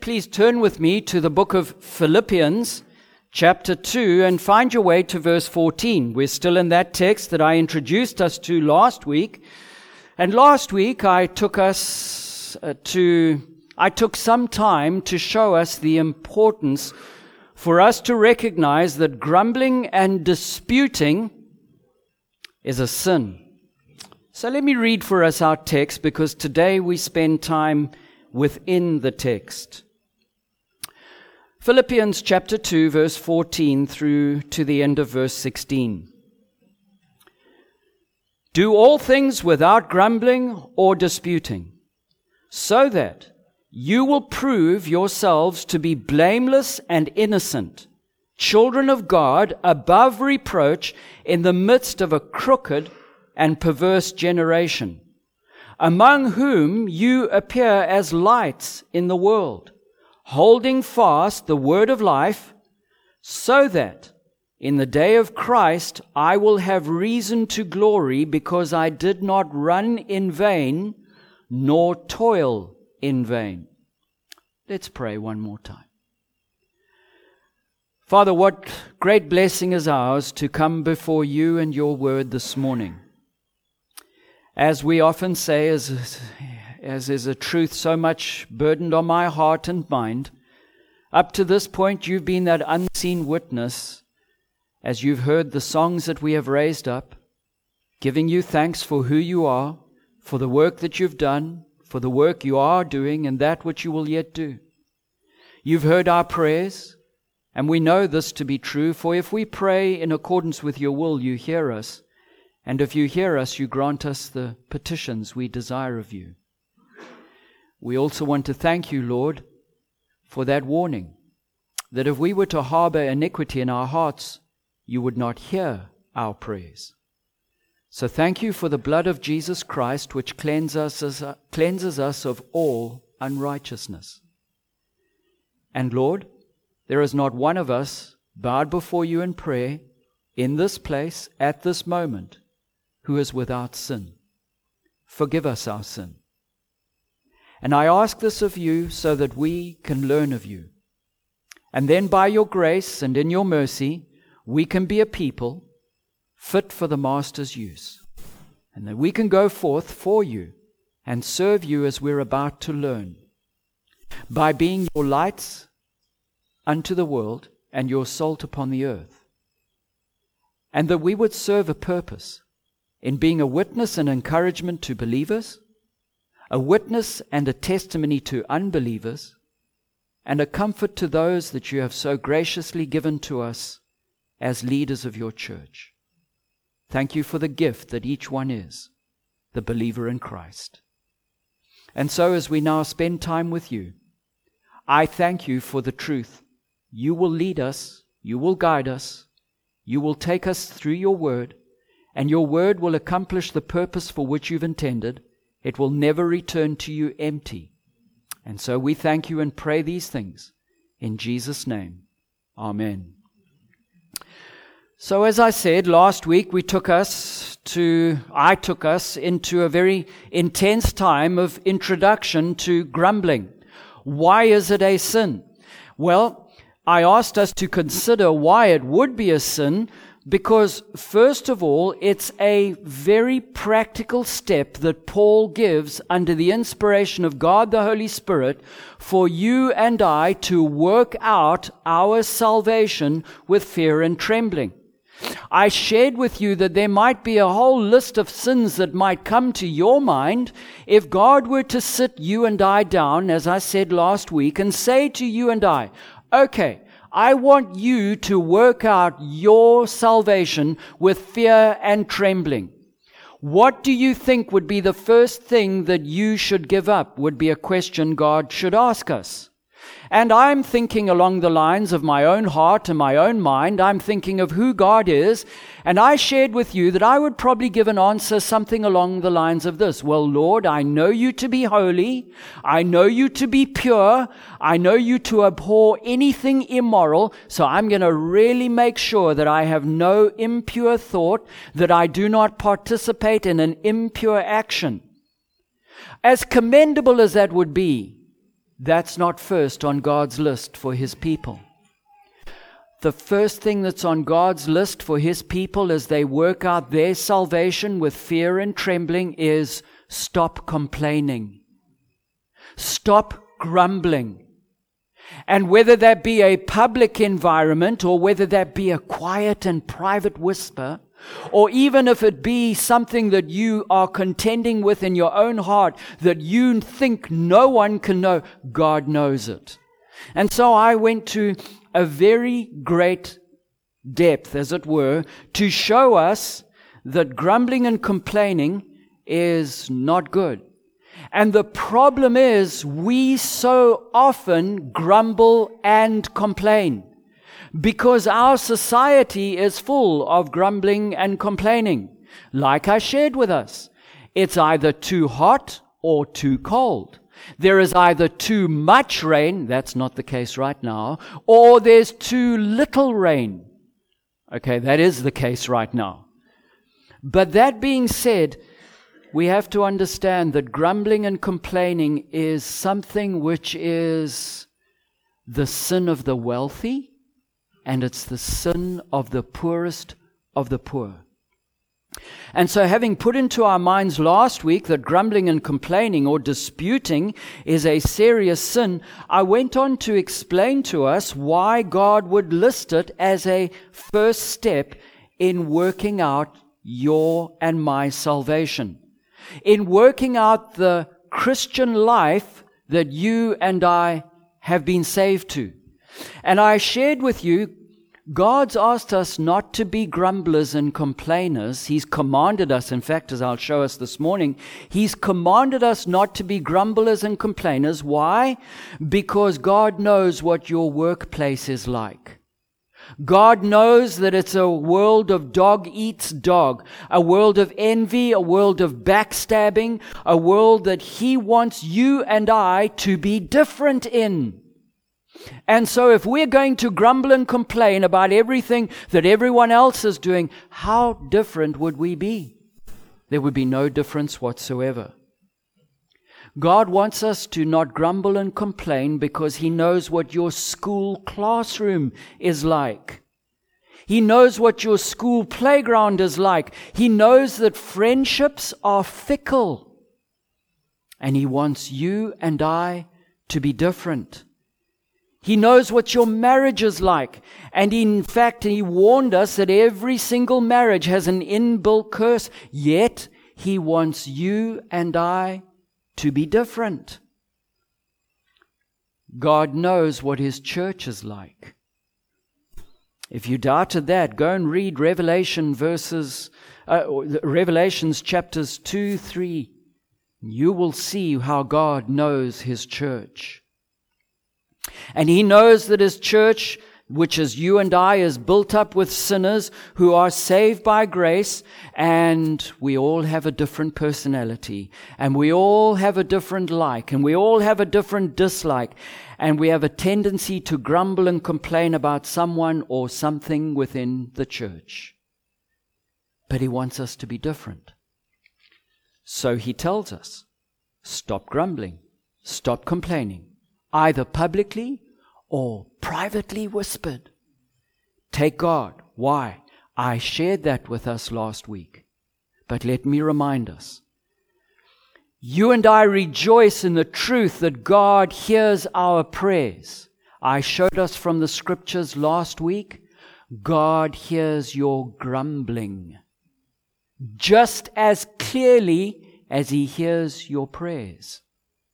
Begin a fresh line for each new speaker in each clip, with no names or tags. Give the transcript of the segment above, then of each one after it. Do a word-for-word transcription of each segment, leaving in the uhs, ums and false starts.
Please turn with me to the book of Philippians, chapter two, and find your way to verse fourteen. We're still in that text that I introduced us to last week. And last week I took us uh, to, I took some time to show us the importance for us to recognize that grumbling and disputing is a sin. So let me read for us our text, because today we spend time within the text. Philippians chapter two, verse fourteen through to the end of verse sixteen. Do all things without grumbling or disputing, so that you will prove yourselves to be blameless and innocent, children of God above reproach in the midst of a crooked and perverse generation, among whom you appear as lights in the world, holding fast the word of life, so that in the day of Christ I will have reason to glory, because I did not run in vain, nor toil in vain. Let's pray one more time. Father, what great blessing is ours to come before you and your word this morning. As we often say, as as is a truth so much burdened on my heart and mind, up to this point you've been that unseen witness, as you've heard the songs that we have raised up, giving you thanks for who you are, for the work that you've done, for the work you are doing, and that which you will yet do. You've heard our prayers, and we know this to be true, for if we pray in accordance with your will, you hear us, and if you hear us, you grant us the petitions we desire of you. We also want to thank you, Lord, for that warning, that if we were to harbor iniquity in our hearts, you would not hear our prayers. So thank you for the blood of Jesus Christ, which cleanses us, cleanses us of all unrighteousness. And Lord, there is not one of us bowed before you in prayer in this place at this moment who is without sin. Forgive us our sin. And I ask this of you so that we can learn of you. And then by your grace and in your mercy, we can be a people fit for the Master's use. And that we can go forth for you and serve you as we're about to learn, by being your lights unto the world and your salt upon the earth. And that we would serve a purpose in being a witness and encouragement to believers, a witness and a testimony to unbelievers, and a comfort to those that you have so graciously given to us as leaders of your church. Thank you for the gift that each one is, the believer in Christ. And so as we now spend time with you, I thank you for the truth. You will lead us, you will guide us, you will take us through your word, and your word will accomplish the purpose for which you've intended. It will never return to you empty. And so we thank you and pray these things in Jesus' name. Amen. So as I said, last week we took us to, I took us into a very intense time of introduction to grumbling. Why is it a sin? Well, I asked us to consider why it would be a sin, because first of all, it's a very practical step that Paul gives under the inspiration of God the Holy Spirit for you and I to work out our salvation with fear and trembling. I shared with you that there might be a whole list of sins that might come to your mind if God were to sit you and I down, as I said last week, and say to you and I, okay, I want you to work out your salvation with fear and trembling. What do you think would be the first thing that you should give up? Would be a question God should ask us. And I'm thinking along the lines of my own heart and my own mind. I'm thinking of who God is. And I shared with you that I would probably give an answer something along the lines of this. Well, Lord, I know you to be holy. I know you to be pure. I know you to abhor anything immoral. So I'm going to really make sure that I have no impure thought, that I do not participate in an impure action. As commendable as that would be, That's not first on God's list for His people. The first thing that's on God's list for His people as they work out their salvation with fear and trembling is stop complaining. Stop grumbling. And whether that be a public environment or whether that be a quiet and private whisper, or even if it be something that you are contending with in your own heart that you think no one can know, God knows it. And so I went to a very great depth, as it were, to show us that grumbling and complaining is not good. And the problem is we so often grumble and complain because our society is full of grumbling and complaining. Like I shared with us, it's either too hot or too cold. There is either too much rain, that's not the case right now, or there's too little rain. Okay, that is the case right now. But that being said, we have to understand that grumbling and complaining is something which is the sin of the wealthy, and it's the sin of the poorest of the poor. And so having put into our minds last week that grumbling and complaining or disputing is a serious sin, I went on to explain to us why God would list it as a first step in working out your and my salvation. In working out the Christian life that you and I have been saved to. And I shared with you, God's asked us not to be grumblers and complainers. He's commanded us, in fact, as I'll show us this morning, He's commanded us not to be grumblers and complainers. Why? Because God knows what your workplace is like. God knows that it's a world of dog eats dog, a world of envy, a world of backstabbing, a world that He wants you and I to be different in. And so if we're going to grumble and complain about everything that everyone else is doing, how different would we be? There would be no difference whatsoever. God wants us to not grumble and complain because He knows what your school classroom is like. He knows what your school playground is like. He knows that friendships are fickle. And He wants you and I to be different. He knows what your marriage is like. And in fact, He warned us that every single marriage has an inbuilt curse. Yet, He wants you and I to be different. God knows what His church is like. If you doubted that, go and read Revelation verses, uh, Revelations chapters two, three. You will see how God knows His church. And He knows that His church, which is you and I, is built up with sinners who are saved by grace, and we all have a different personality, and we all have a different like, and we all have a different dislike, and we have a tendency to grumble and complain about someone or something within the church. But He wants us to be different. So He tells us, stop grumbling, stop complaining, either publicly or privately whispered. Take God. Why? I shared that with us last week. But let me remind us. You and I rejoice in the truth that God hears our prayers. I showed us from the scriptures last week. God hears your grumbling just as clearly as He hears your prayers.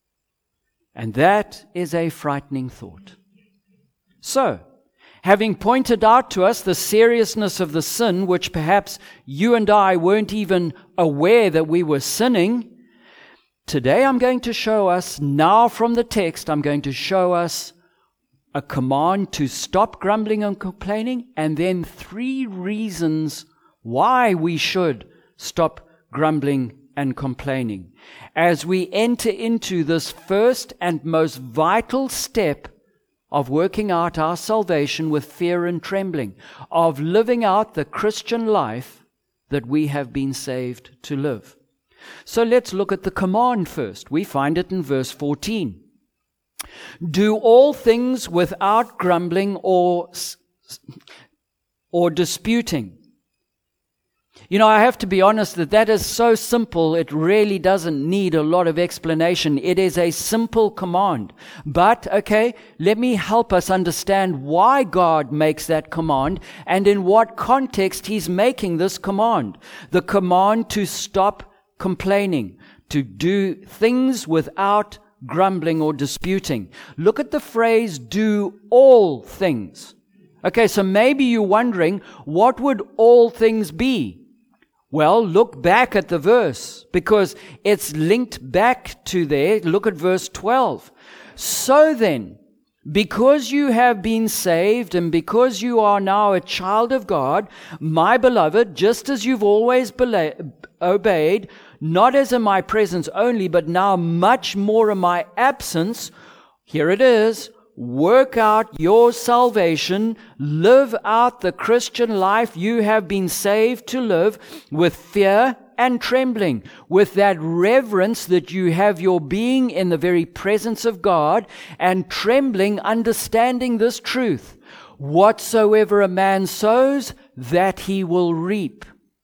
And that is a frightening thought. So, having pointed out to us the seriousness of the sin, which perhaps you and I weren't even aware that we were sinning, today I'm going to show us, now from the text, I'm going to show us a command to stop grumbling and complaining, and then three reasons why we should stop grumbling and complaining, as we enter into this first and most vital step of working out our salvation with fear and trembling, of living out the Christian life that we have been saved to live. So let's look at the command first. We find it in verse fourteen. Do all things without grumbling or, or disputing. You know, I have to be honest that that is so simple, it really doesn't need a lot of explanation. It is a simple command. But, okay, let me help us understand why God makes that command and in what context He's making this command. The command to stop complaining, to do things without grumbling or disputing. Look at the phrase, do all things. Okay, so maybe you're wondering, what would all things be? Well, look back at the verse, because it's linked back to there. Look at verse twelve. So then, because you have been saved and because you are now a child of God, my beloved, just as you've always bela- obeyed, not as in my presence only, but now much more in my absence, here it is, work out your salvation, live out the Christian life you have been saved to live with fear and trembling, with that reverence that you have your being in the very presence of God, and trembling, understanding this truth. Whatsoever a man sows, that he will reap.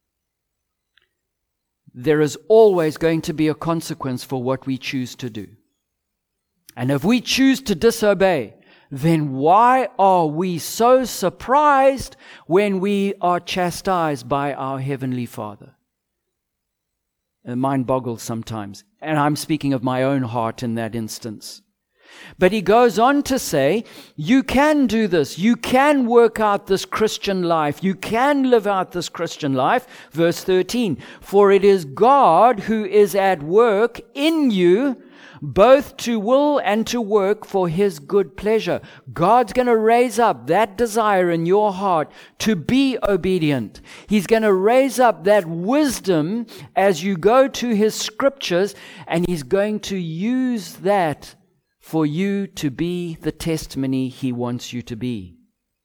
There is always going to be a consequence for what we choose to do. And if we choose to disobey, then why are we so surprised when we are chastised by our Heavenly Father? The mind boggles sometimes. And I'm speaking of my own heart in that instance. But he goes on to say, you can do this. You can work out this Christian life. You can live out this Christian life. Verse thirteen, for it is God who is at work in you, both to will and to work for His good pleasure. God's going to raise up that desire in your heart to be obedient. He's going to raise up that wisdom as you go to His scriptures, and He's going to use that for you to be the testimony He wants you to be.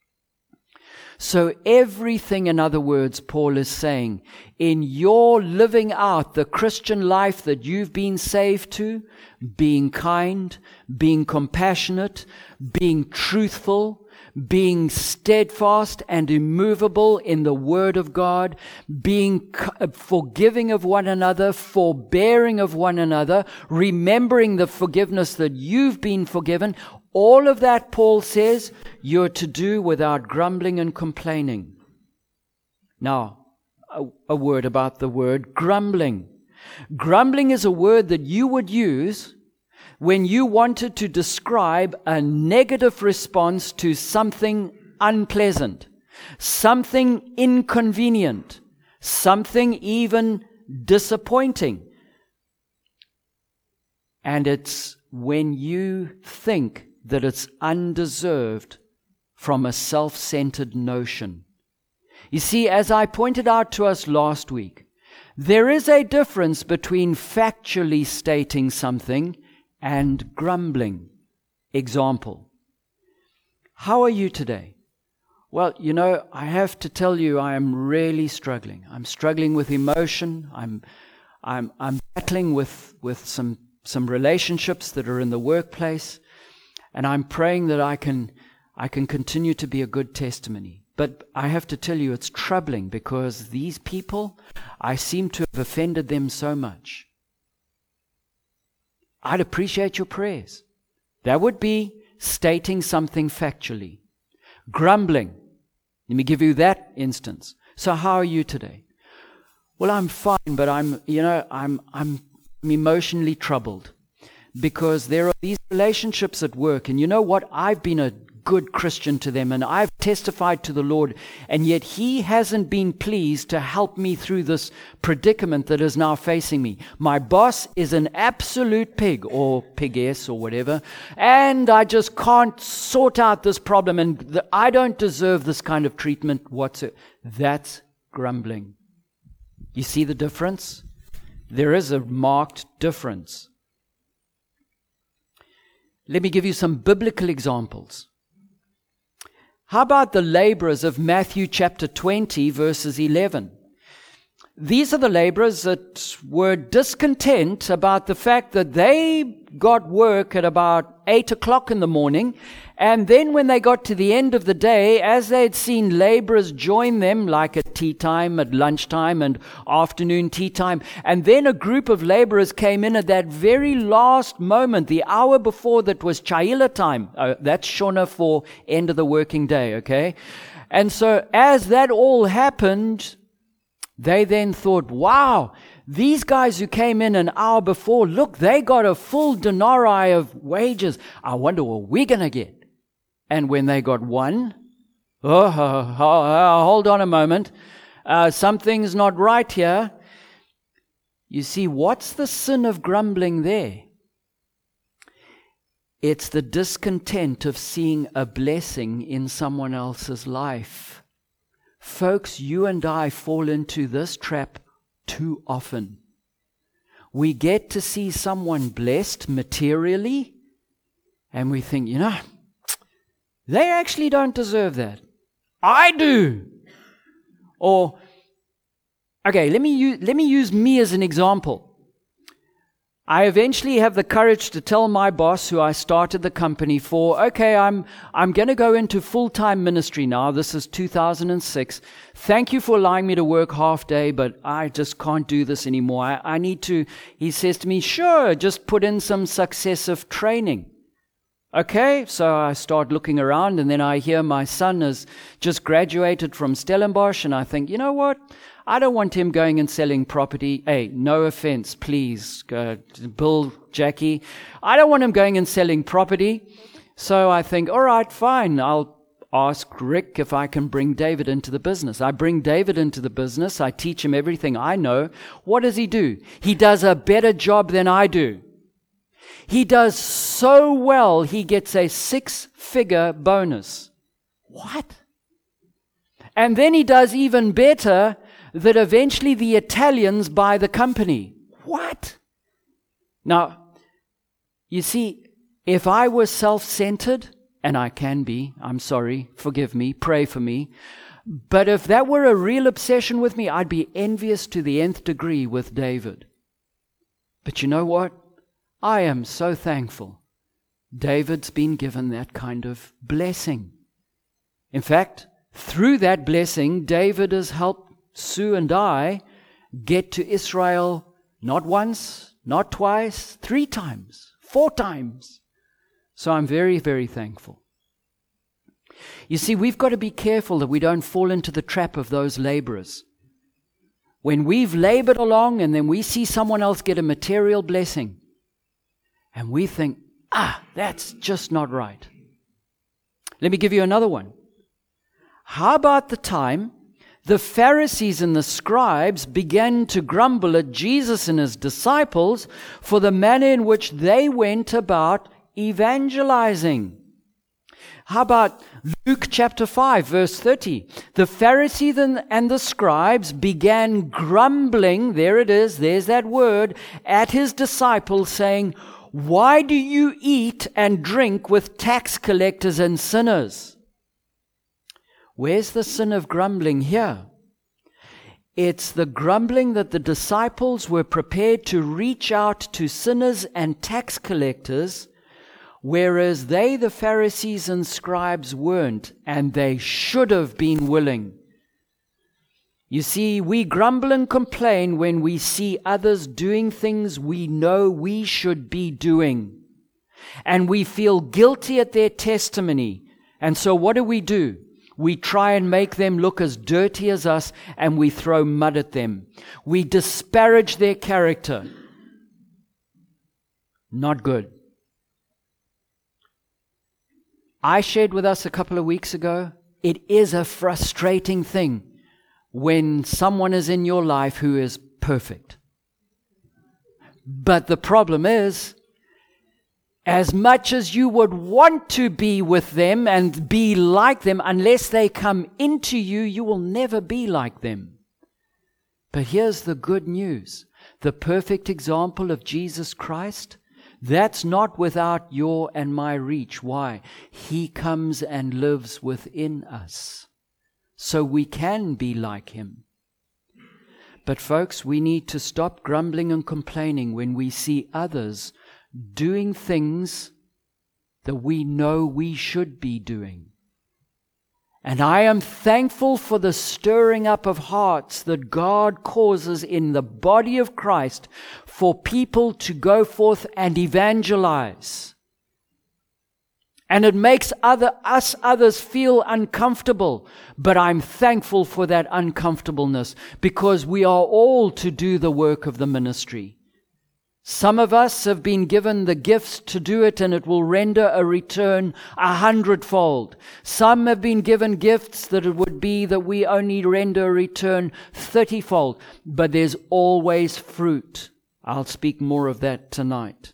So everything, in other words, Paul is saying, in your living out the Christian life that you've been saved to, being kind, being compassionate, being truthful, being steadfast and immovable in the Word of God, being forgiving of one another, forbearing of one another, remembering the forgiveness that you've been forgiven, all of that, Paul says, you're to do without grumbling and complaining. Now, a, a word about the word grumbling. Grumbling is a word that you would use when you wanted to describe a negative response to something unpleasant, something inconvenient, something even disappointing. And it's when you think that it's undeserved from a self-centered notion. You see, as I pointed out to us last week, there is a difference between factually stating something and grumbling. Example. How are you today? Well, you know, I have to tell you, I am really struggling. I'm struggling with emotion. I'm, I'm, I'm battling with, with some, some relationships that are in the workplace. And I'm praying that I can, I can continue to be a good testimony. But I have to tell you, it's troubling because these people, I seem to have offended them so much. I'd appreciate your prayers. That would be stating something factually. Grumbling. Let me give you that instance. So how are you today? Well, I'm fine, but I'm, you know, I'm, I'm emotionally troubled because there are these relationships at work. And you know what? I've been a good Christian to them and I've testified to the Lord, and yet He hasn't been pleased to help me through this predicament that is now facing me. My boss is an absolute pig or pigess or whatever, and I just can't sort out this problem, and the, I don't deserve this kind of treatment whatsoever. That's grumbling. You see the difference? There is a marked difference. Let me give you some biblical examples. How about the laborers of Matthew chapter twenty, verses eleven? These are the laborers that were discontent about the fact that they got work at about eight o'clock in the morning. And then when they got to the end of the day, as they'd seen laborers join them, like at tea time, at lunchtime, and afternoon tea time, and then a group of laborers came in at that very last moment, the hour before that was Chayila time. Uh, that's Shona for end of the working day, okay? And so as that all happened, they then thought, wow, these guys who came in an hour before, look, they got a full denarii of wages. I wonder what we're going to get. And when they got one, oh, oh, oh, oh hold on a moment, uh, something's not right here. You see, what's the sin of grumbling there? It's the discontent of seeing a blessing in someone else's life. Folks, you and I fall into this trap too often. We get to see someone blessed materially, and we think, you know, they actually don't deserve that. I do. Or, okay, let me use, let me use me as an example. I eventually have the courage to tell my boss, who I started the company for, okay, I'm I'm going to go into full-time ministry now. This is two thousand six. Thank you for allowing me to work half day, but I just can't do this anymore. I, I need to, he says to me, sure, just put in some successive training. Okay, so I start looking around, and then I hear my son has just graduated from Stellenbosch, and I think, you know what? I don't want him going and selling property. Hey, no offense, please, uh, Bill, Jackie. I don't want him going and selling property. So I think, all right, fine. I'll ask Rick if I can bring David into the business. I bring David into the business. I teach him everything I know. What does he do? He does a better job than I do. He does so well, he gets a six-figure bonus. What? And then he does even better, that eventually the Italians buy the company. What? Now, you see, if I was self-centered, and I can be, I'm sorry, forgive me, pray for me, but if that were a real obsession with me, I'd be envious to the nth degree with David. But you know what? I am so thankful David's been given that kind of blessing. In fact, through that blessing, David has helped Sue and I get to Israel not once, not twice, three times, four times. So I'm very, very thankful. You see, we've got to be careful that we don't fall into the trap of those laborers. When we've labored along and then we see someone else get a material blessing, and we think, ah, that's just not right. Let me give you another one. How about the time the Pharisees and the scribes began to grumble at Jesus and his disciples for the manner in which they went about evangelizing? How about Luke chapter five, verse thirty? The Pharisees and the scribes began grumbling, there it is, there's that word, at his disciples, saying, "Why do you eat and drink with tax collectors and sinners?" Where's the sin of grumbling here? It's the grumbling that the disciples were prepared to reach out to sinners and tax collectors, whereas they, the Pharisees and scribes, weren't, and they should have been willing. You see, we grumble and complain when we see others doing things we know we should be doing. And we feel guilty at their testimony. And so what do we do? We try and make them look as dirty as us, and we throw mud at them. We disparage their character. Not good. I shared with us a couple of weeks ago, it is a frustrating thing when someone is in your life who is perfect. But the problem is, as much as you would want to be with them and be like them, unless they come into you, you will never be like them. But here's the good news. The perfect example of Jesus Christ, that's not without your and my reach. Why? He comes and lives within us, so we can be like him. But folks, we need to stop grumbling and complaining when we see others doing things that we know we should be doing. And I am thankful for the stirring up of hearts that God causes in the body of Christ for people to go forth and evangelize. And it makes other, us others feel uncomfortable. But I'm thankful for that uncomfortableness, because we are all to do the work of the ministry. Some of us have been given the gifts to do it, and it will render a return a hundredfold. Some have been given gifts that it would be that we only render a return thirtyfold. But there's always fruit. I'll speak more of that tonight.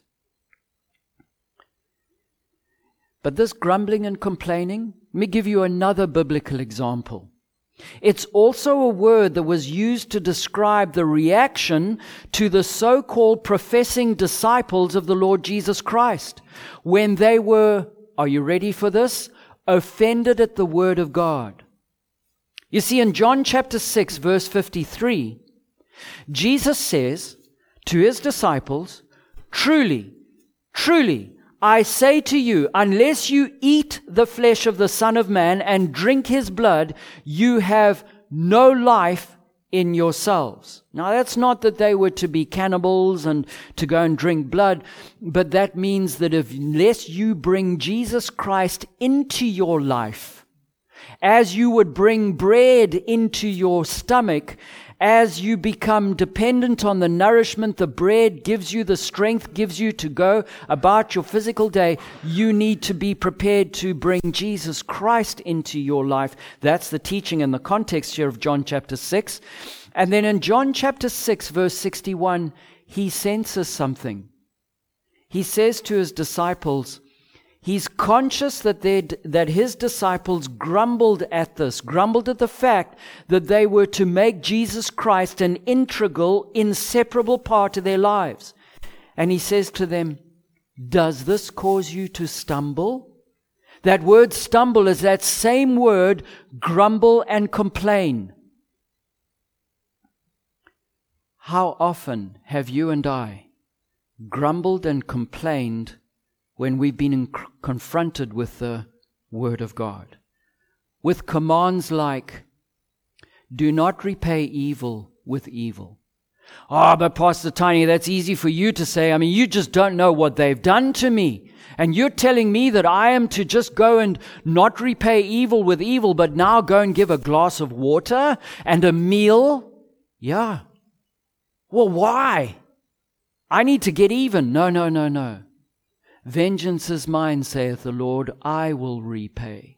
But this grumbling and complaining, let me give you another biblical example. It's also a word that was used to describe the reaction to the so-called professing disciples of the Lord Jesus Christ when they were, are you ready for this? Offended at the word of God. You see, in John chapter six, verse fifty-three, Jesus says to his disciples, "Truly, truly, I say to you, unless you eat the flesh of the Son of Man and drink his blood, you have no life in yourselves." Now, that's not that they were to be cannibals and to go and drink blood, but that means that if, unless you bring Jesus Christ into your life, as you would bring bread into your stomach, as you become dependent on the nourishment the bread gives you, the strength gives you to go about your physical day, you need to be prepared to bring Jesus Christ into your life. That's the teaching and the context here of John chapter six. And then in John chapter six, verse sixty-one, he senses something. He says to his disciples, he's conscious that that his disciples grumbled at this, grumbled at the fact that they were to make Jesus Christ an integral, inseparable part of their lives. And he says to them, does this cause you to stumble? That word stumble is that same word, grumble and complain. How often have you and I grumbled and complained when we've been in- confronted with the Word of God? With commands like, do not repay evil with evil. Oh, but Pastor Tiny, that's easy for you to say. I mean, you just don't know what they've done to me. And you're telling me that I am to just go and not repay evil with evil, but now go and give a glass of water and a meal? Yeah. Well, why? I need to get even. No, no, no, no. Vengeance is mine, saith the Lord, I will repay.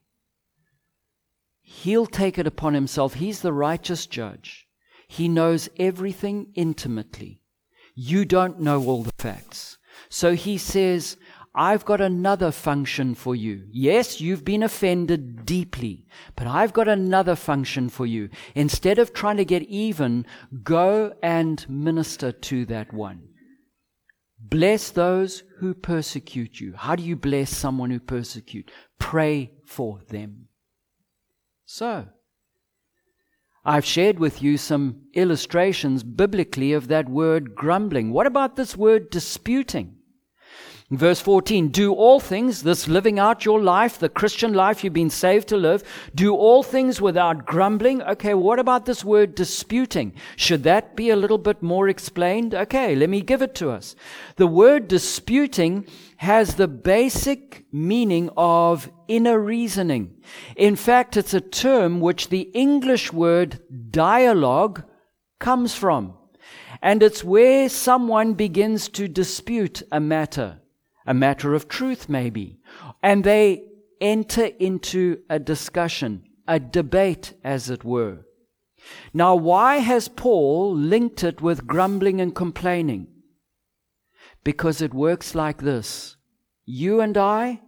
He'll take it upon himself. He's the righteous judge. He knows everything intimately. You don't know all the facts. So he says, I've got another function for you. Yes, you've been offended deeply, but I've got another function for you. Instead of trying to get even, go and minister to that one. Bless those who persecute you. How do you bless someone who persecutes? Pray for them. So, I've shared with you some illustrations biblically of that word grumbling. What about this word disputing? In verse fourteen, do all things, this living out your life, the Christian life you've been saved to live, do all things without grumbling. Okay, what about this word disputing? Should that be a little bit more explained? Okay, let me give it to us. The word disputing has the basic meaning of inner reasoning. In fact, it's a term which the English word dialogue comes from. And it's where someone begins to dispute a matter. A matter of truth, maybe. And they enter into a discussion, a debate, as it were. Now, why has Paul linked it with grumbling and complaining? Because it works like this. You and I,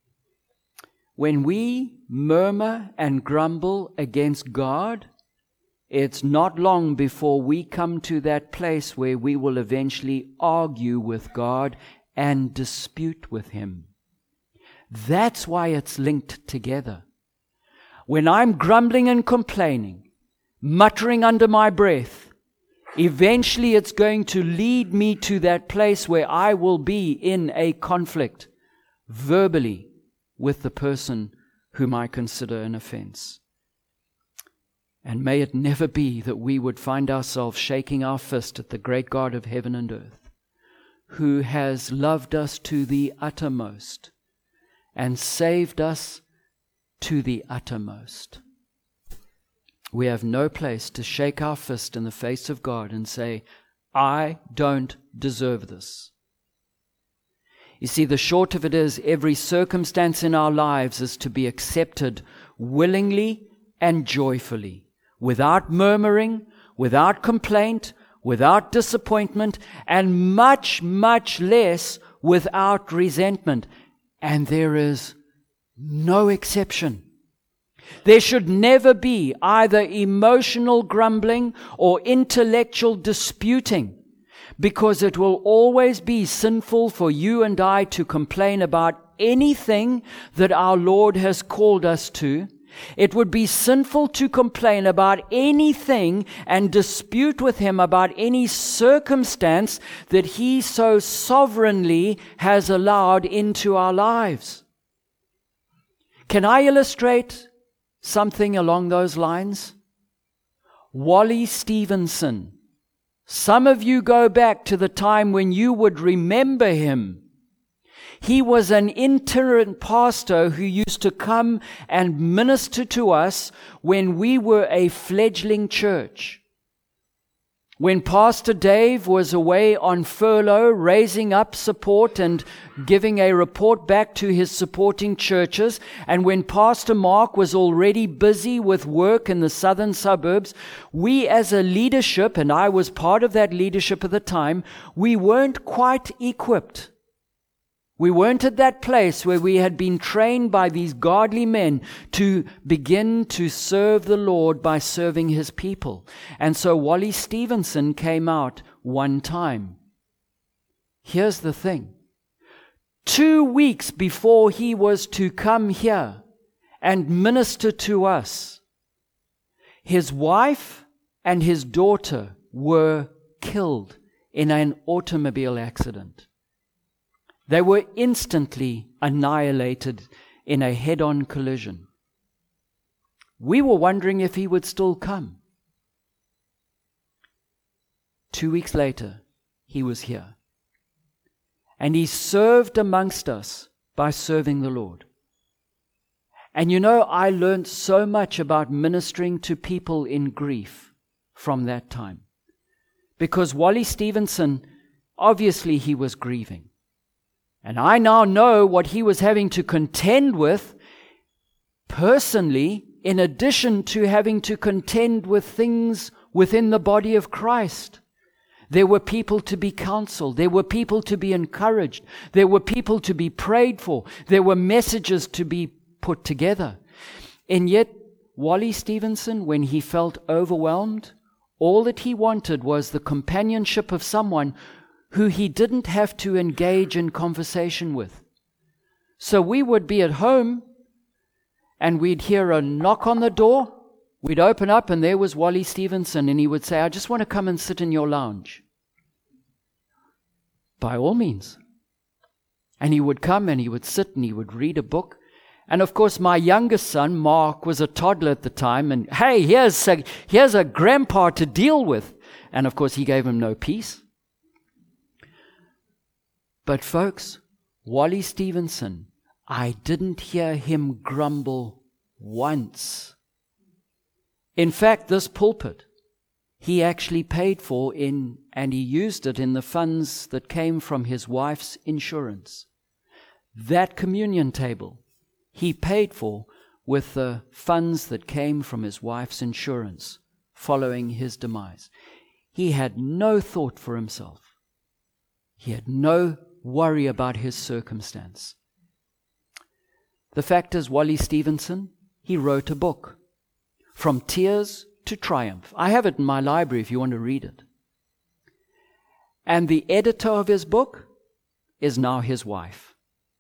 when we murmur and grumble against God, it's not long before we come to that place where we will eventually argue with God and dispute with Him. That's why it's linked together. When I'm grumbling and complaining, muttering under my breath, eventually it's going to lead me to that place where I will be in a conflict verbally with the person whom I consider an offense. And may it never be that we would find ourselves shaking our fist at the great God of heaven and earth, who has loved us to the uttermost and saved us to the uttermost. We have no place to shake our fist in the face of God and say, I don't deserve this. You see, the short of it is, every circumstance in our lives is to be accepted willingly and joyfully, without murmuring, without complaint, without disappointment, and much, much less without resentment. And there is no exception. There should never be either emotional grumbling or intellectual disputing, because it will always be sinful for you and I to complain about anything that our Lord has called us to. It would be sinful to complain about anything and dispute with Him about any circumstance that He so sovereignly has allowed into our lives. Can I illustrate something along those lines? Wally Stevenson. Some of you go back to the time when you would remember him. He was an itinerant pastor who used to come and minister to us when we were a fledgling church. When Pastor Dave was away on furlough, raising up support and giving a report back to his supporting churches, and when Pastor Mark was already busy with work in the southern suburbs, we as a leadership, and I was part of that leadership at the time, we weren't quite equipped. We weren't at that place where we had been trained by these godly men to begin to serve the Lord by serving His people. And so Wally Stevenson came out one time. Here's the thing. Two weeks before he was to come here and minister to us, his wife and his daughter were killed in an automobile accident. They were instantly annihilated in a head-on collision. We were wondering if he would still come. Two weeks later, he was here. And he served amongst us by serving the Lord. And you know, I learned so much about ministering to people in grief from that time. Because Wally Stevenson, obviously he was grieving. And I now know what he was having to contend with personally, in addition to having to contend with things within the body of Christ. There were people to be counseled. There were people to be encouraged. There were people to be prayed for. There were messages to be put together. And yet, Wally Stevenson, when he felt overwhelmed, all that he wanted was the companionship of someone who he didn't have to engage in conversation with. So we would be at home, and we'd hear a knock on the door. We'd open up, and there was Wally Stevenson, and he would say, I just want to come and sit in your lounge. By all means. And he would come, and he would sit, and he would read a book. And of course, my youngest son, Mark, was a toddler at the time, and hey, here's a, here's a grandpa to deal with. And of course, he gave him no peace. But folks, Wally Stevenson, I didn't hear him grumble once. In fact, this pulpit, he actually paid for in, and he used it in the funds that came from his wife's insurance. That communion table, he paid for with the funds that came from his wife's insurance following his demise. He had no thought for himself. He had no worry about his circumstance. The fact is, Wally Stevenson, he wrote a book, From Tears to Triumph. I have it in my library if you want to read it. And the editor of his book is now his wife.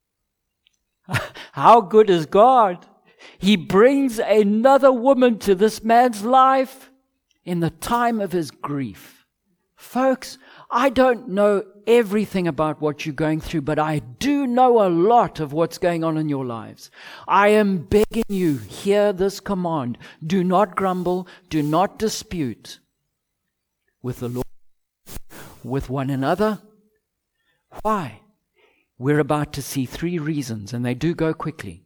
How good is God? He brings another woman to this man's life in the time of his grief. Folks, I don't know everything about what you're going through, but I do know a lot of what's going on in your lives. I am begging you, hear this command. Do not grumble, do not dispute with the Lord, with one another. Why? We're about to see three reasons, and they do go quickly.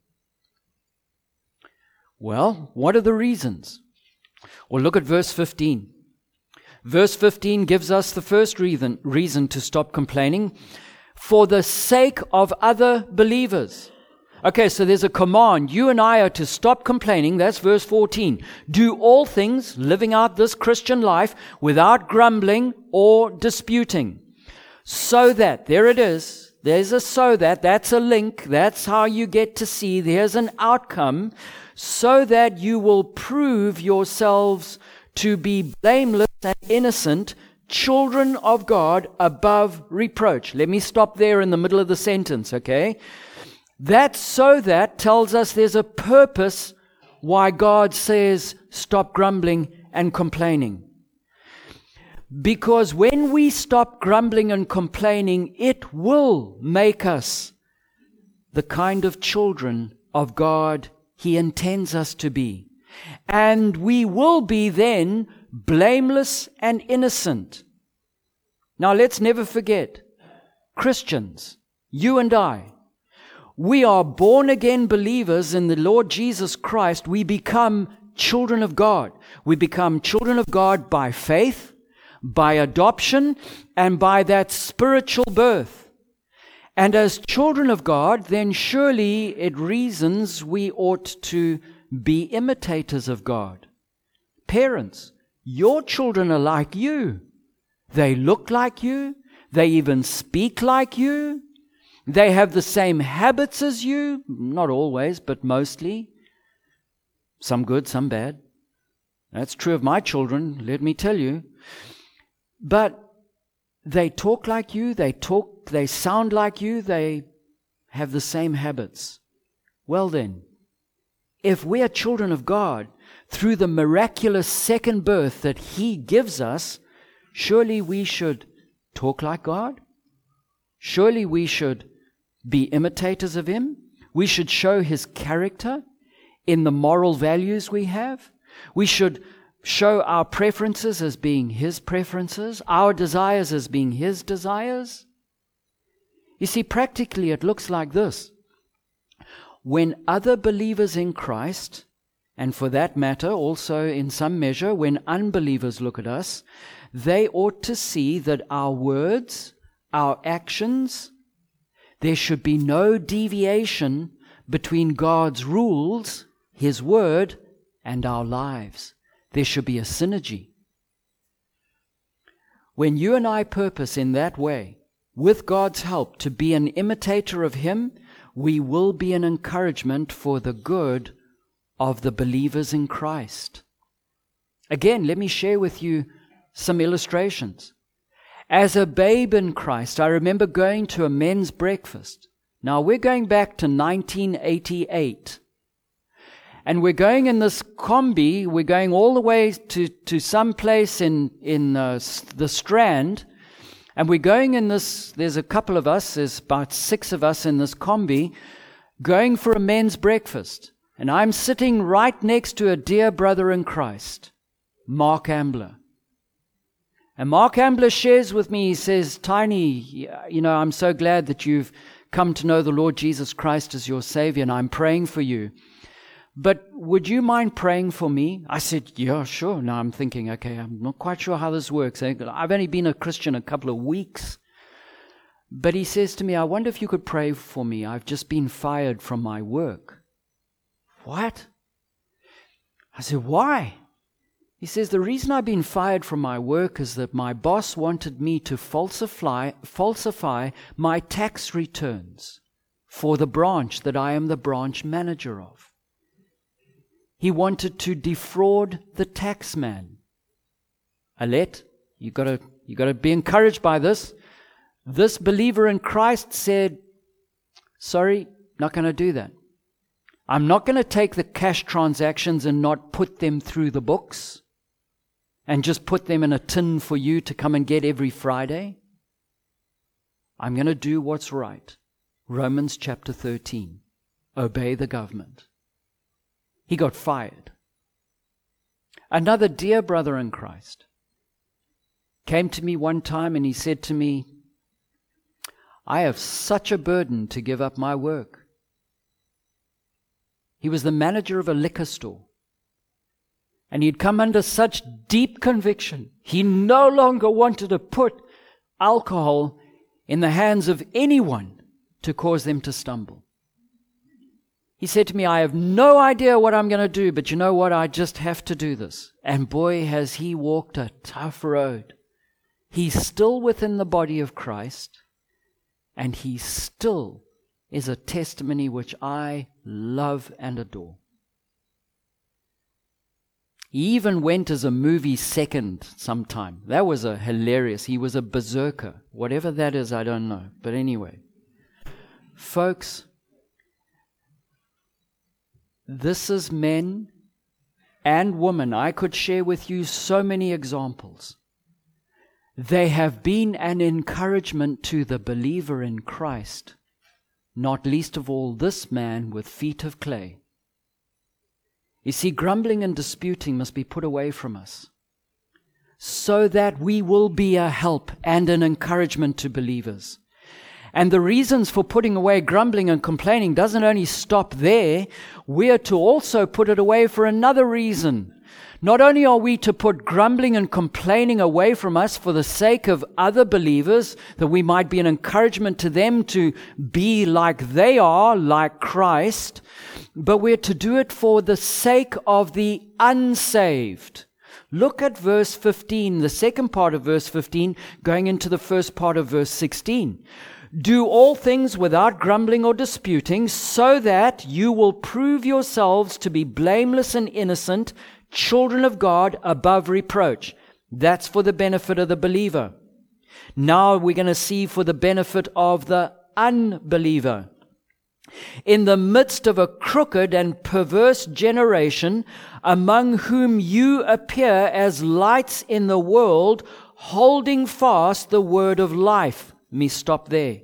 Well, what are the reasons? Well, look at verse fifteen. Verse fifteen gives us the first reason, reason to stop complaining. For the sake of other believers. Okay, so there's a command. You and I are to stop complaining. That's verse fourteen. Do all things, living out this Christian life, without grumbling or disputing. So that, there it is. There's a so that. That's a link. That's how you get to see. There's an outcome. So that you will prove yourselves to be blameless and innocent, children of God above reproach. Let me stop there in the middle of the sentence, okay? That so that tells us there's a purpose why God says stop grumbling and complaining. Because when we stop grumbling and complaining, it will make us the kind of children of God He intends us to be. And we will be then blameless and innocent. Now let's never forget, Christians, you and I, we are born again believers in the Lord Jesus Christ. We become children of God. We become children of God by faith, by adoption, and by that spiritual birth. And as children of God, then surely it reasons we ought to be imitators of God. Parents, your children are like you. They look like you. They even speak like you. They have the same habits as you. Not always, but mostly. Some good, some bad. That's true of my children, let me tell you. But they talk like you. They talk, they sound like you. They have the same habits. Well then, if we are children of God, through the miraculous second birth that He gives us, surely we should talk like God. Surely we should be imitators of Him. We should show His character in the moral values we have. We should show our preferences as being His preferences, our desires as being His desires. You see, practically it looks like this. When other believers in Christ, and for that matter also in some measure when unbelievers look at us, they ought to see that our words, our actions, there should be no deviation between God's rules, His word, and our lives. There should be a synergy. When you and I purpose in that way, with God's help, to be an imitator of Him, we will be an encouragement for the good of the believers in Christ. Again, let me share with you some illustrations. As a babe in Christ, I remember going to a men's breakfast. Now, we're going back to nineteen eighty-eight. And we're going in this combi, we're going all the way to, to some place in, in uh, the Strand, and we're going in this, there's a couple of us, there's about six of us in this combi, going for a men's breakfast. And I'm sitting right next to a dear brother in Christ, Mark Ambler. And Mark Ambler shares with me, he says, Tiny, you know, I'm so glad that you've come to know the Lord Jesus Christ as your Savior, and I'm praying for you. But would you mind praying for me? I said, yeah, sure. Now I'm thinking, okay, I'm not quite sure how this works. I've only been a Christian a couple of weeks. But he says to me, I wonder if you could pray for me. I've just been fired from my work. What? I said, why? He says, the reason I've been fired from my work is that my boss wanted me to falsify, falsify my tax returns for the branch that I am the branch manager of. He wanted to defraud the tax man. Alette, you gotta, you gotta be encouraged by this. This believer in Christ said, sorry, not going to do that. I'm not going to take the cash transactions and not put them through the books. and just put them in a tin for you to come and get every Friday. I'm going to do what's right. Romans chapter thirteen. Obey the government. He got fired. Another dear brother in Christ came to me one time and he said to me, I have such a burden to give up my work. He was the manager of a liquor store. And he'd come under such deep conviction. He no longer wanted to put alcohol in the hands of anyone to cause them to stumble. He said to me, I have no idea what I'm going to do, but you know what? I just have to do this. And boy, has he walked a tough road. He's still within the body of Christ, and he still is a testimony which I love and adore. He even went as a movie second sometime. That was a hilarious. He was a berserker. Whatever that is, I don't know. But anyway, folks, this is men and women. I could share with you so many examples. They have been an encouragement to the believer in Christ, not least of all this man with feet of clay. You see, grumbling and disputing must be put away from us so that we will be a help and an encouragement to believers. And the reasons for putting away grumbling and complaining doesn't only stop there. We are to also put it away for another reason. Not only are we to put grumbling and complaining away from us for the sake of other believers, that we might be an encouragement to them to be like they are, like Christ, but we're to do it for the sake of the unsaved. Look at verse fifteen, the second part of verse fifteen, going into the first part of verse sixteen. Do all things without grumbling or disputing, so that you will prove yourselves to be blameless and innocent, children of God above reproach. That's for the benefit of the believer. Now we're going to see for the benefit of the unbeliever. In the midst of a crooked and perverse generation, among whom you appear as lights in the world, holding fast the word of life. Let me stop there.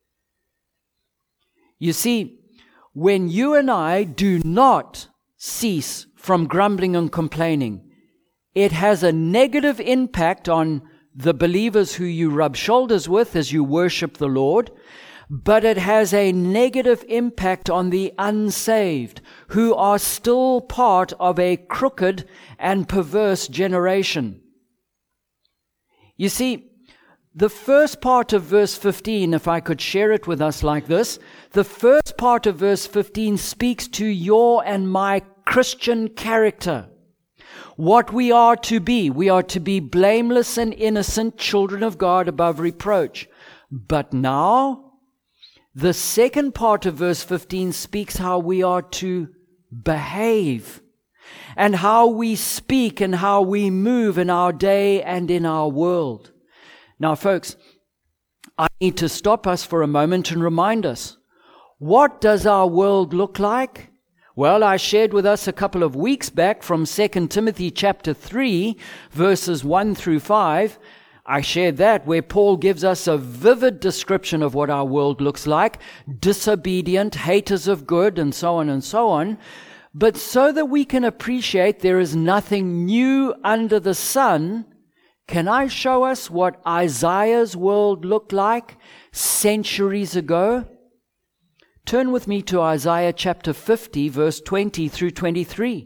You see, when you and I do not cease from grumbling and complaining, it has a negative impact on the believers who you rub shoulders with as you worship the Lord, but it has a negative impact on the unsaved who are still part of a crooked and perverse generation. You see, the first part of verse fifteen, if I could share it with us like this, the first part of verse fifteen speaks to your and my Christian character. What we are to be. We are to be blameless and innocent children of God above reproach. But now, the second part of verse fifteen speaks how we are to behave and how we speak and how we move in our day and in our world. Now, folks, I need to stop us for a moment and remind us, what does our world look like? Well, I shared with us a couple of weeks back from Second Timothy chapter three, verses one through five. I shared that where Paul gives us a vivid description of what our world looks like, disobedient, haters of good, and so on and so on. But so that we can appreciate there is nothing new under the sun, can I show us what Isaiah's world looked like centuries ago? Turn with me to Isaiah chapter fifty, verse twenty through twenty-three.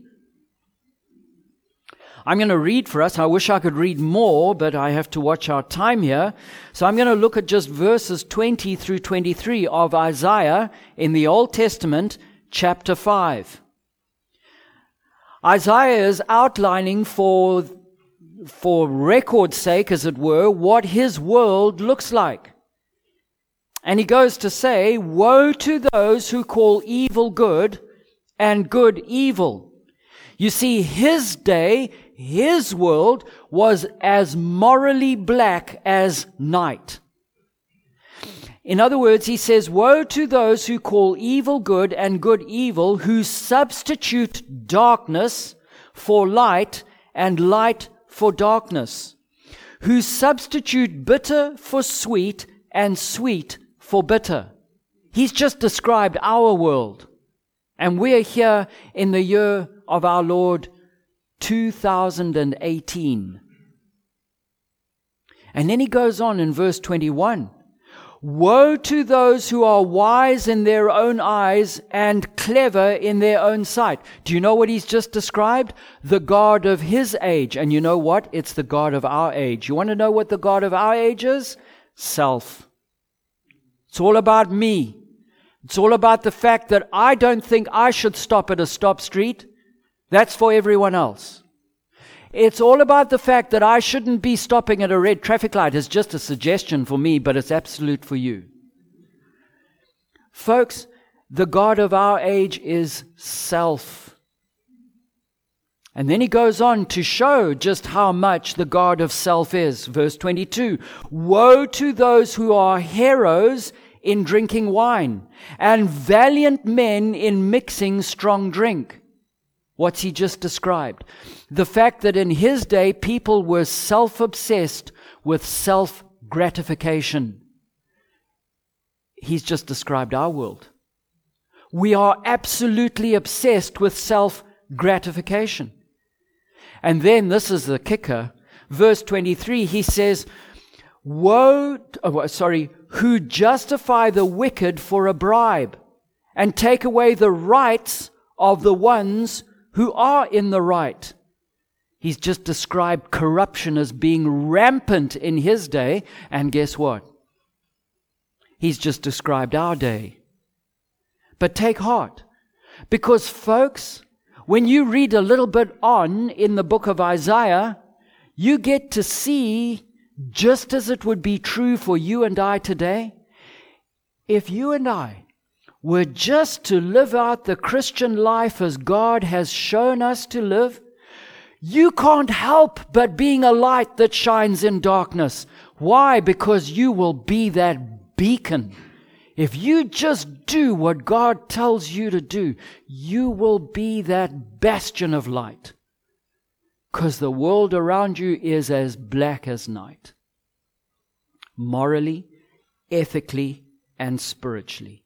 I'm going to read for us. I wish I could read more, but I have to watch our time here. So I'm going to look at just verses twenty through twenty-three of Isaiah in the Old Testament, chapter five. Isaiah is outlining for, for record's sake, as it were, what his world looks like. And he goes to say, woe to those who call evil good and good evil. You see, his day, his world was as morally black as night. In other words, he says, woe to those who call evil good and good evil, who substitute darkness for light and light for darkness, who substitute bitter for sweet and sweet for bitter. He's just described our world. And we're here in the year of our Lord two thousand eighteen. And then he goes on in verse twenty-one. Woe to those who are wise in their own eyes and clever in their own sight. Do you know what he's just described? The God of his age. And you know what? It's the God of our age. You want to know what the God of our age is? Self. It's all about me. It's all about the fact that I don't think I should stop at a stop street. That's for everyone else. It's all about the fact that I shouldn't be stopping at a red traffic light. It's just a suggestion for me, but it's absolute for you. Folks, the God of our age is self. And then he goes on to show just how much the God of self is. Verse twenty-two, woe to those who are heroes in drinking wine and valiant men in mixing strong drink. What's he just described? The fact that in his day people were self-obsessed with self-gratification. He's just described our world. We are absolutely obsessed with self-gratification. And then, this is the kicker, verse twenty-three, he says, Woe, oh, sorry, who justify the wicked for a bribe and take away the rights of the ones who are in the right. He's just described corruption as being rampant in his day, and guess what? He's just described our day. But take heart, because folks, when you read a little bit on in the book of Isaiah, you get to see, just as it would be true for you and I today, if you and I were just to live out the Christian life as God has shown us to live, you can't help but being a light that shines in darkness. Why? Because you will be that beacon. If you just do what God tells you to do, you will be that bastion of light. Because the world around you is as black as night. Morally, ethically, and spiritually.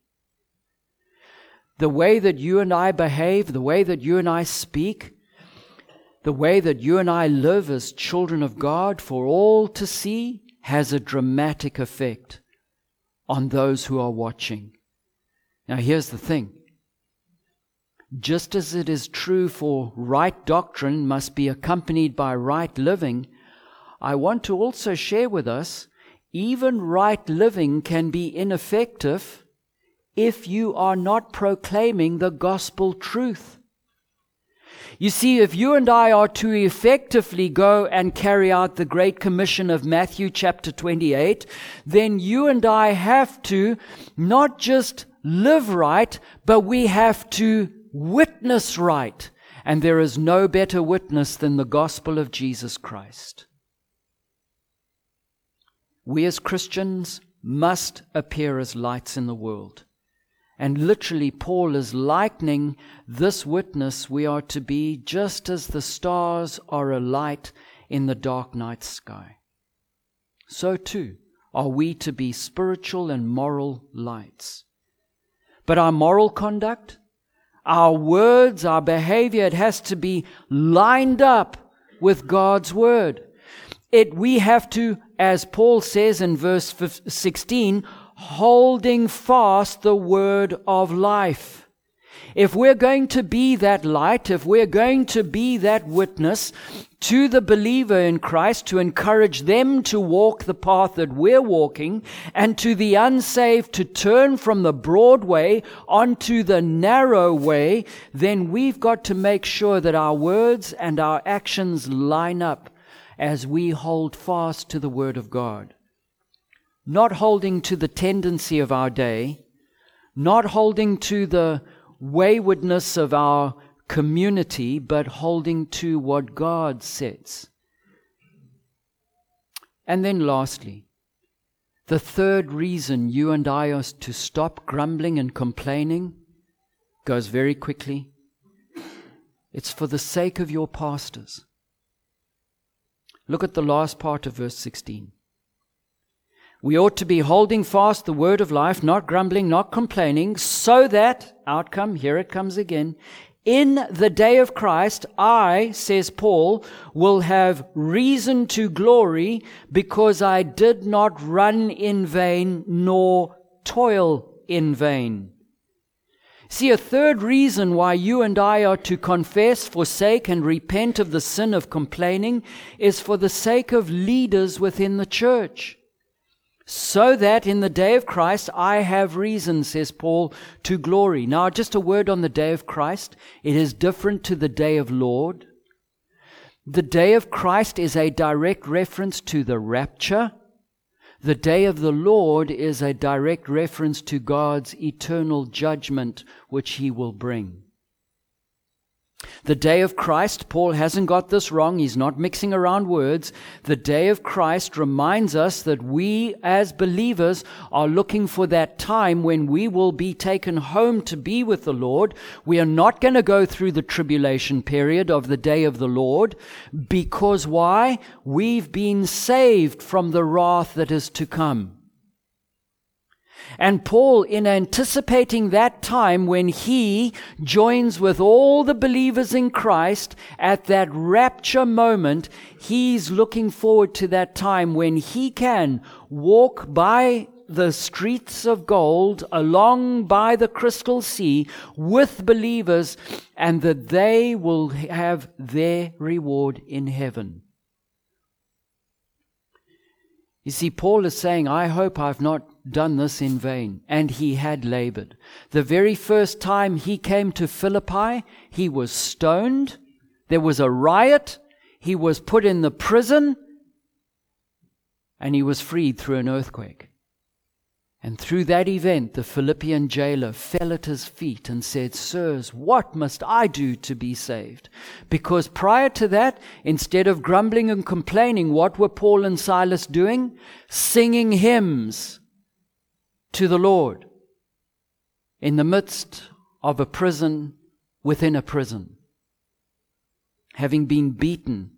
The way that you and I behave, the way that you and I speak, the way that you and I live as children of God for all to see has a dramatic effect on those who are watching. Now here's the thing. Just as it is true for right doctrine must be accompanied by right living, I want to also share with us, even right living can be ineffective if you are not proclaiming the gospel truth. You see, if you and I are to effectively go and carry out the Great Commission of Matthew chapter twenty-eight, then you and I have to not just live right, but we have to witness right. And there is no better witness than the gospel of Jesus Christ. We as Christians must appear as lights in the world. And literally, Paul is likening this witness we are to be just as the stars are a light in the dark night sky. So too are we to be spiritual and moral lights. But our moral conduct, our words, our behavior, it has to be lined up with God's word. It, we have to, as Paul says in verse sixteen, holding fast the word of life. If we're going to be that light, if we're going to be that witness to the believer in Christ, to encourage them to walk the path that we're walking, and to the unsaved to turn from the broad way onto the narrow way, then we've got to make sure that our words and our actions line up as we hold fast to the word of God. Not holding to the tendency of our day, not holding to the waywardness of our community, but holding to what God says. And then lastly, the third reason you and I are to stop grumbling and complaining goes very quickly. It's for the sake of your pastors. Look at the last part of verse sixteen. We ought to be holding fast the word of life, not grumbling, not complaining, so that, outcome, here it comes again, in the day of Christ, I, says Paul, will have reason to glory because I did not run in vain nor toil in vain. See, a third reason why you and I are to confess, forsake, and repent of the sin of complaining is for the sake of leaders within the church. So that in the day of Christ I have reason, says Paul, to glory. Now, just a word on the day of Christ. It is different to the day of Lord. The day of Christ is a direct reference to the rapture. The day of the Lord is a direct reference to God's eternal judgment, which He will bring. The day of Christ, Paul hasn't got this wrong. He's not mixing around words. The day of Christ reminds us that we as believers are looking for that time when we will be taken home to be with the Lord. We are not going to go through the tribulation period of the day of the Lord. Because why? We've been saved from the wrath that is to come. And Paul, in anticipating that time when he joins with all the believers in Christ at that rapture moment, he's looking forward to that time when he can walk by the streets of gold, along by the crystal sea with believers, and that they will have their reward in heaven. You see, Paul is saying, I hope I've not done this in vain. And he had labored. The very first time he came to Philippi, he was stoned. There was a riot. He was put in the prison. And he was freed through an earthquake. And through that event, the Philippian jailer fell at his feet and said, Sirs, what must I do to be saved? Because prior to that, instead of grumbling and complaining, what were Paul and Silas doing? Singing hymns to the Lord in the midst of a prison within a prison, having been beaten.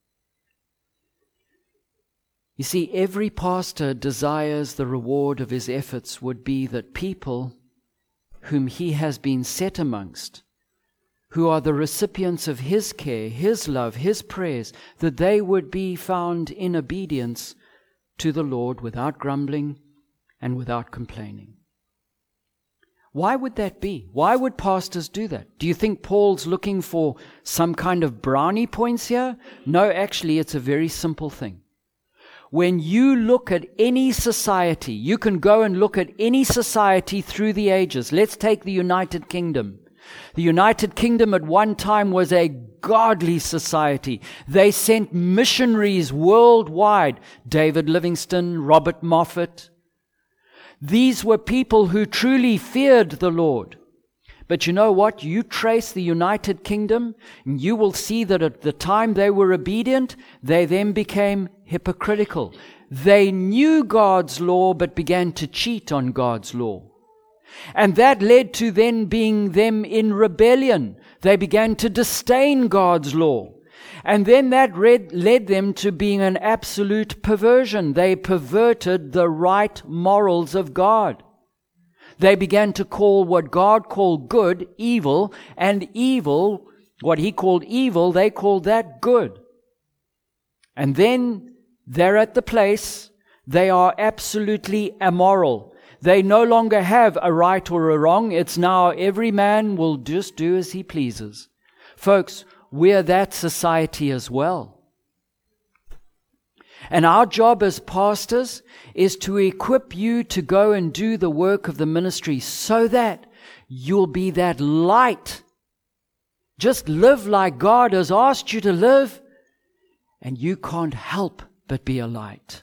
You see, every pastor desires the reward of his efforts would be that people whom he has been set amongst, who are the recipients of his care, his love, his prayers, that they would be found in obedience to the Lord without grumbling and without complaining. Why would that be? Why would pastors do that? Do you think Paul's looking for some kind of brownie points here? No, actually, it's a very simple thing. When you look at any society, you can go and look at any society through the ages. Let's take the United Kingdom. The United Kingdom at one time was a godly society. They sent missionaries worldwide. David Livingstone, Robert Moffat. These were people who truly feared the Lord. But you know what? You trace the United Kingdom, and you will see that at the time they were obedient, they then became hypocritical. They knew God's law, but began to cheat on God's law. And that led to then being them in rebellion. They began to disdain God's law. And then that read, led them to being an absolute perversion. They perverted the right morals of God. They began to call what God called good, evil, and evil, what He called evil, they called that good. And then they're at the place, they are absolutely immoral. They no longer have a right or a wrong. It's now every man will just do as he pleases. Folks, we're that society as well. And our job as pastors is to equip you to go and do the work of the ministry so that you'll be that light. Just live like God has asked you to live, and you can't help but be a light.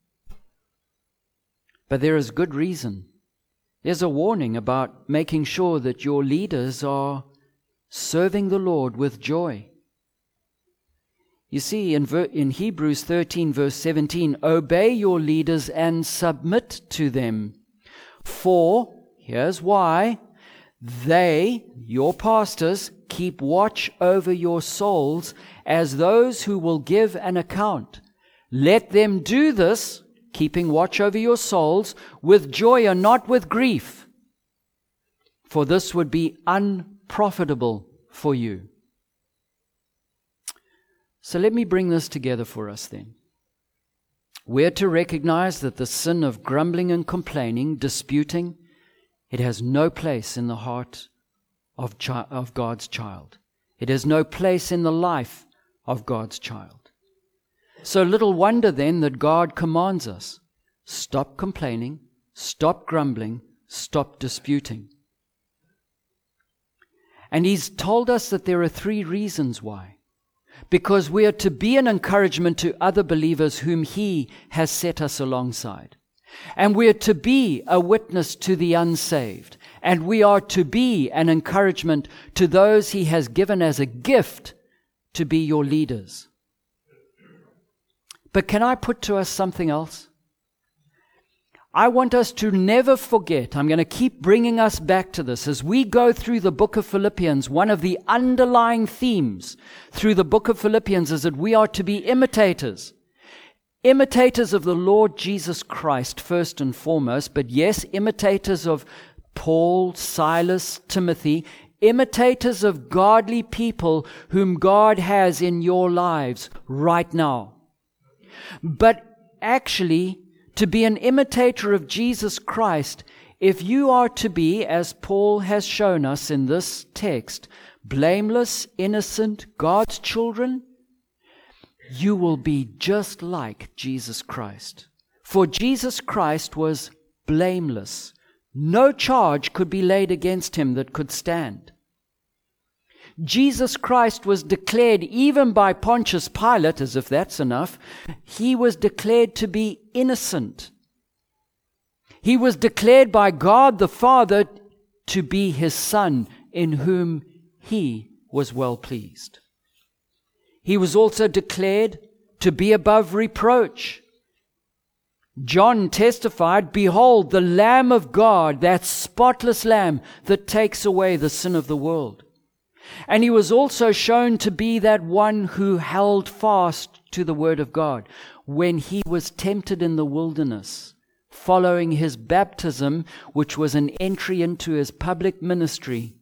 But there is good reason. There's a warning about making sure that your leaders are serving the Lord with joy. You see, in, ver- in Hebrews thirteen, verse seventeen, obey your leaders and submit to them. For, here's why, They, your pastors, keep watch over your souls as those who will give an account. Let them do this, keeping watch over your souls, with joy and not with grief, for this would be unprofitable for you. So let me bring this together for us then. We're to recognize that the sin of grumbling and complaining, disputing, it has no place in the heart of, chi- of God's child. It has no place in the life of God's child. So little wonder then that God commands us, stop complaining, stop grumbling, stop disputing. And He's told us that there are three reasons why. Because we are to be an encouragement to other believers whom He has set us alongside. And we are to be a witness to the unsaved. And we are to be an encouragement to those He has given as a gift to be your leaders. But can I put to us something else? I want us to never forget, I'm going to keep bringing us back to this. As we go through the book of Philippians, one of the underlying themes through the book of Philippians is that we are to be imitators. Imitators of the Lord Jesus Christ, first and foremost, but yes, imitators of Paul, Silas, Timothy, imitators of godly people whom God has in your lives right now. But actually, to be an imitator of Jesus Christ, if you are to be, as Paul has shown us in this text, blameless, innocent, God's children, you will be just like Jesus Christ. For Jesus Christ was blameless. No charge could be laid against Him that could stand. Jesus Christ was declared, even by Pontius Pilate, as if that's enough, He was declared to be innocent. He was declared by God the Father to be His Son, in whom He was well pleased. He was also declared to be above reproach. John testified, "Behold, the Lamb of God, that spotless Lamb that takes away the sin of the world." And He was also shown to be that one who held fast to the Word of God when He was tempted in the wilderness, following His baptism, which was an entry into His public ministry.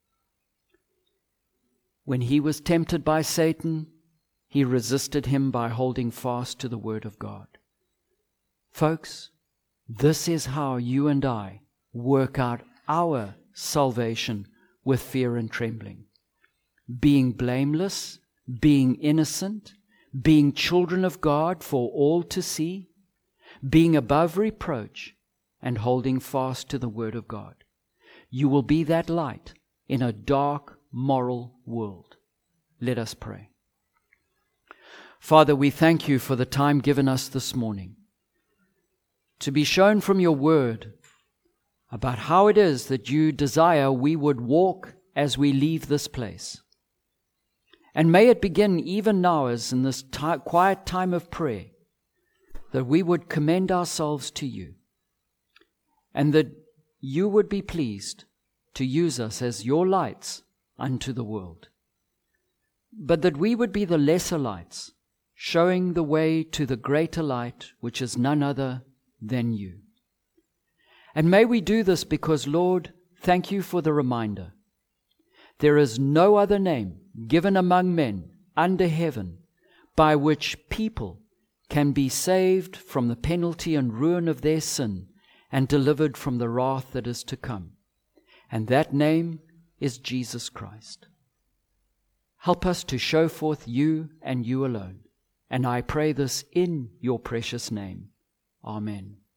When He was tempted by Satan, He resisted him by holding fast to the Word of God. Folks, this is how you and I work out our salvation with fear and trembling. Being blameless, being innocent, being children of God for all to see, being above reproach, and holding fast to the Word of God. You will be that light in a dark, moral world. Let us pray. Father, we thank You for the time given us this morning to be shown from Your Word about how it is that You desire we would walk as we leave this place. And may it begin even now, as in this t- quiet time of prayer, that we would commend ourselves to You, and that You would be pleased to use us as Your lights unto the world. But that we would be the lesser lights, showing the way to the greater light, which is none other than You. And may we do this because, Lord, thank You for the reminder. There is no other name given among men under heaven by which people can be saved from the penalty and ruin of their sin and delivered from the wrath that is to come. And that name is Jesus Christ. Help us to show forth You and You alone. And I pray this in Your precious name. Amen.